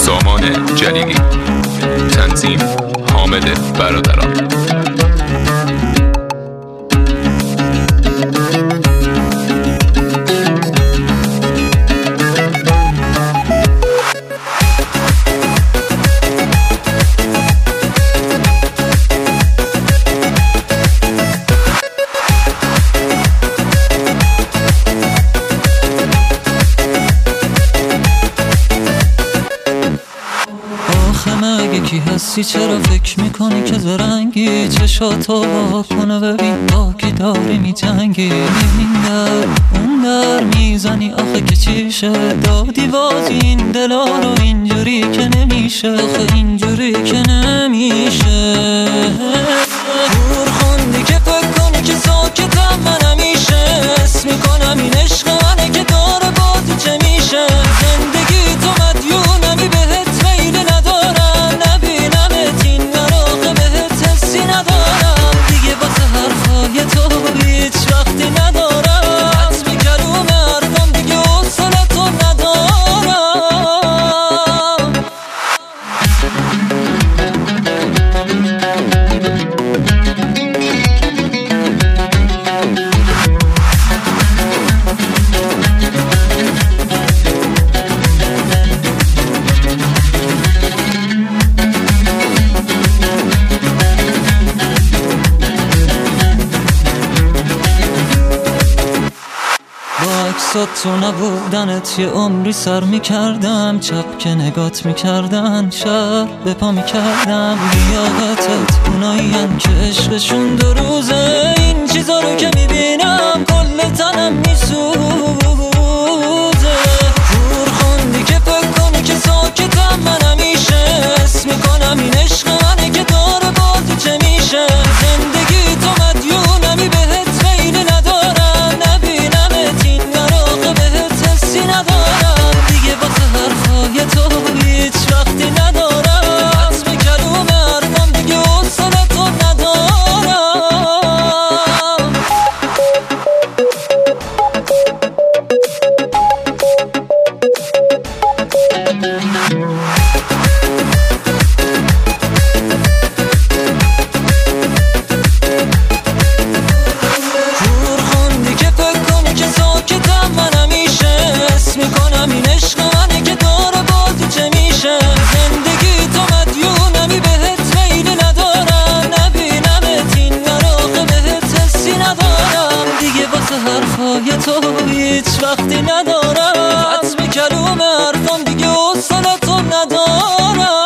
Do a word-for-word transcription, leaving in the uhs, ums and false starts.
سامان جلیلی، تنظیم حامد برادران. کی هستی چرا فکر میکنی که زرنگی؟ چشاتو با کنه ببین با کی داری میجنگی. این در اون در میزنی آخه که چیشه؟ دادی باز این دلا رو اینجوری که نمیشه، آخه اینجوری که نمیشه. دور خوندی که فکر کنی که ساکتم من همیشه حس میکنم این عشق منه که داره با تو چه میشه. زندگی تو مدیونمی بهت میل ندارم، نبینمت این مراقه بهت حسی ندارم. دیگه واسه حرفای تو هیچ وقتی ندارم، حتمی کلوم حرفم دیگه حوصله تو ندارم. تو نبودنت یه عمری سر میکردم، چپ که نگات میکردن شب به پا میکردم. لیاقتت اونایین که عشقشون دو روزه، این چیزا رو که میبینم کل تنم میسوزه. دور خوندی که فکر کنی که ساکتم من همیشه حس میکنم این عشق منه که داره با تو چه میشه. زندگی تو مدیونمی بهت میل ندارم، نبینمت این مراقه بهت حسی ندارم. دیگه واسه حرفای تو هیچ وقتی ندارم، حتمی کلوم حرفم دیگه حوصله تو ندارم. دور خوندی که فکر کنی که ساکتم من همیشه حس میکنم این عشق منه که داره با تو چه میشه. زندگی تو مدیونمی بهت میل ندارم، نبینمت این مراقه بهت حسی ندارم. دیگه واسه حرفای تو هیچ وقتی ندارم، حتمی کلوم حرفم دیگه حوصله تو ندارم.